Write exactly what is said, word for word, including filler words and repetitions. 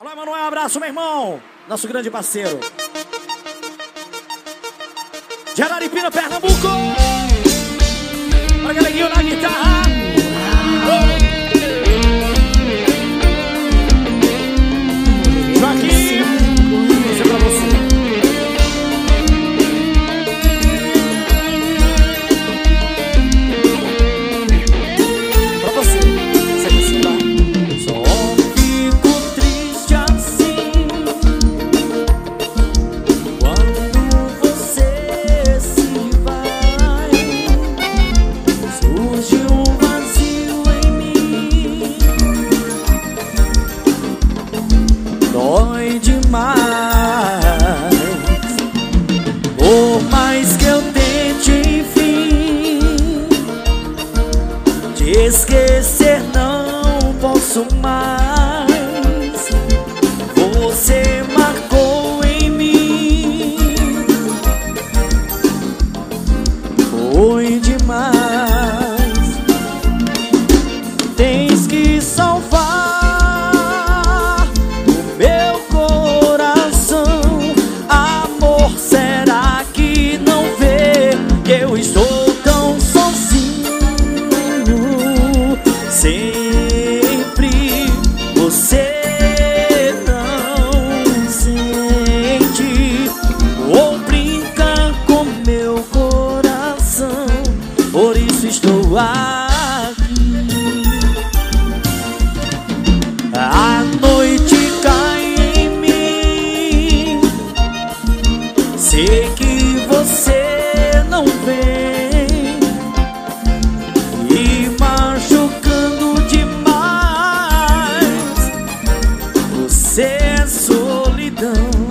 Vai, Manoel, um abraço, meu irmão. Nosso grande parceiro. De Araripina, Pernambuco. Para Galeguinho na guitarra. Uh! Joaquim, isso é pra você. Pra você, você vai se dar. Só fico triste assim quando você se vai. Surge um vazio em mim, dói demais. Por mais que eu tente, enfim, te esquecer não posso mais. Você marcou em mim, foi demais. Tens que salvar o meu coração. Amor, será que não vê que eu estou tão sozinho? Sempre você não sente ou brinca com meu coração. Por isso estou aqui. A noite cai em mim, sei que você não vem, e machucando demais. Você é solidão.